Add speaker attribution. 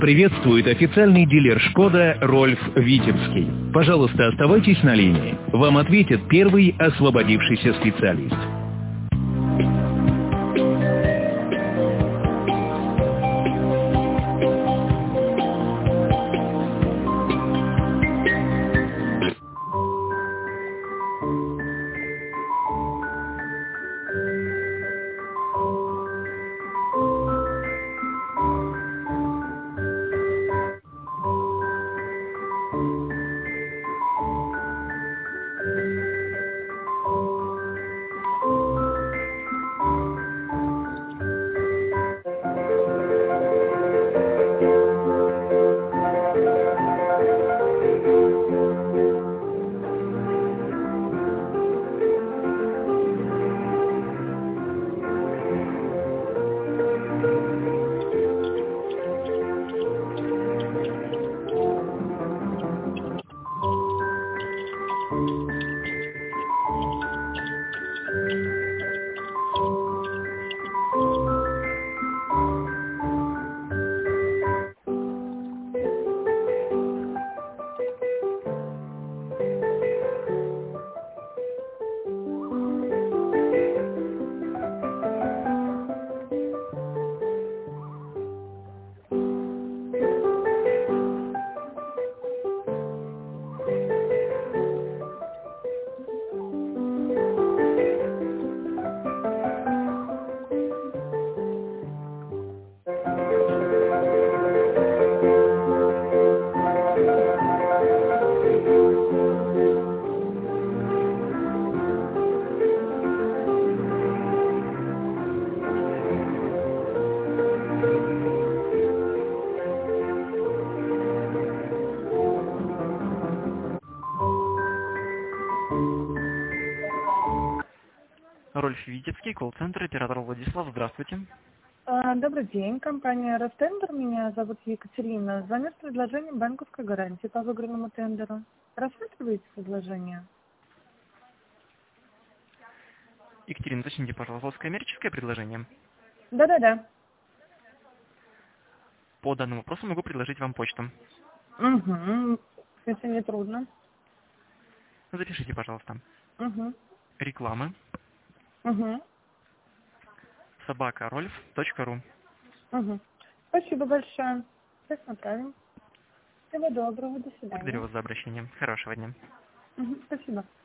Speaker 1: Приветствует официальный дилер «Шкода» Рольф Витебский. Пожалуйста, оставайтесь на линии. Вам ответит первый освободившийся специалист.
Speaker 2: Рольф Витебский, колл-центр, оператор Владислав. Здравствуйте.
Speaker 3: Добрый день, компания Ростендер. Меня зовут Екатерина. Звоню с предложением банковской гарантии по выигранному тендеру. Рассматриваете предложение?
Speaker 2: Екатерина, уточните, пожалуйста, коммерческое предложение?
Speaker 3: Да.
Speaker 2: По данному вопросу могу предложить вам почту.
Speaker 3: Угу. Если не трудно.
Speaker 2: Запишите, пожалуйста.
Speaker 3: Угу.
Speaker 2: Рекламы.
Speaker 3: Угу.
Speaker 2: @rolf.ru.
Speaker 3: Угу. Спасибо большое. Сейчас направим. Всего доброго. До свидания.
Speaker 2: Благодарю вас за обращение. Хорошего дня.
Speaker 3: Угу. Спасибо.